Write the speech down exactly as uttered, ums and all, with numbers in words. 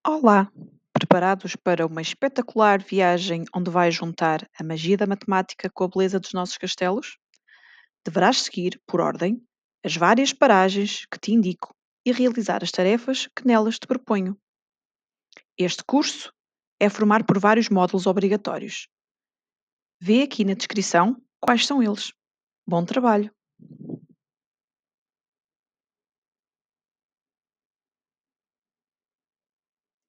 Olá! Preparados para uma espetacular viagem onde vais juntar a magia da matemática com a beleza dos nossos castelos? Deverás seguir, por ordem, as várias paragens que te indico e realizar as tarefas que nelas te proponho. Este curso é formar por vários módulos obrigatórios. Vê aqui na descrição quais são eles. Bom trabalho!